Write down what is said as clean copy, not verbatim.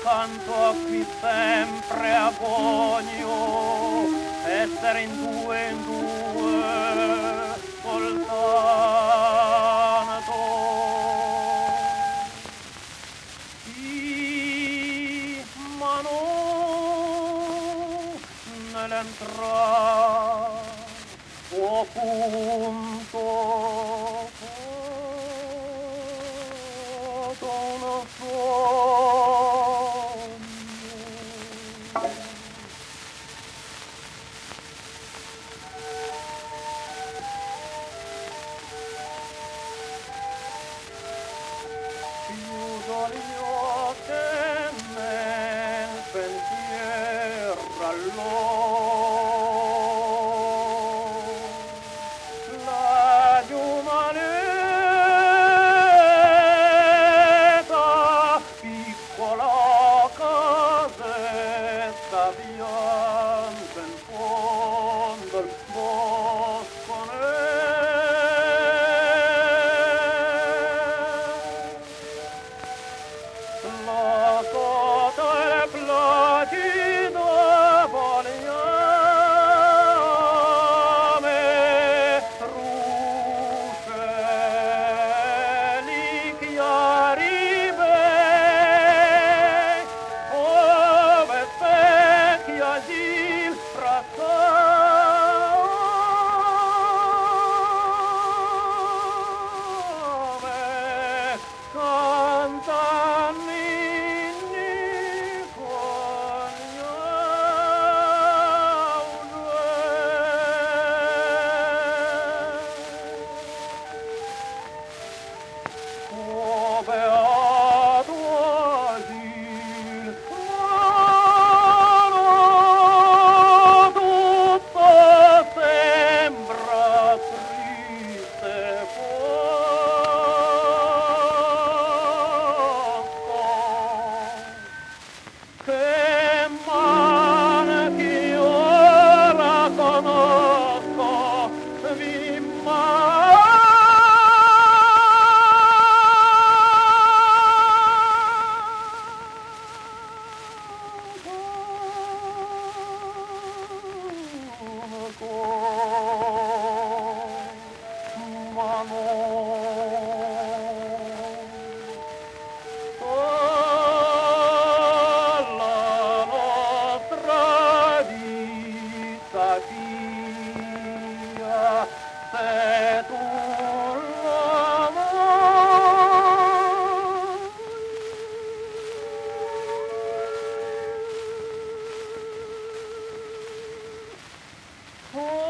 canto a qui sempre agonio, essere in due soltanto. Sì, ma non nell'entrare o punto uno sogno. Chiudo gli occhi e nel pensiero la giumanetta, piccola casetta bianca in fondo al bosco la sota è placida vogliame ruscelli chiari bei ove specchia il frascame cantano beato asil, tutto sembra triste fosco. Che male che ora conosco, vi la nostra vita via, se tu l'amai.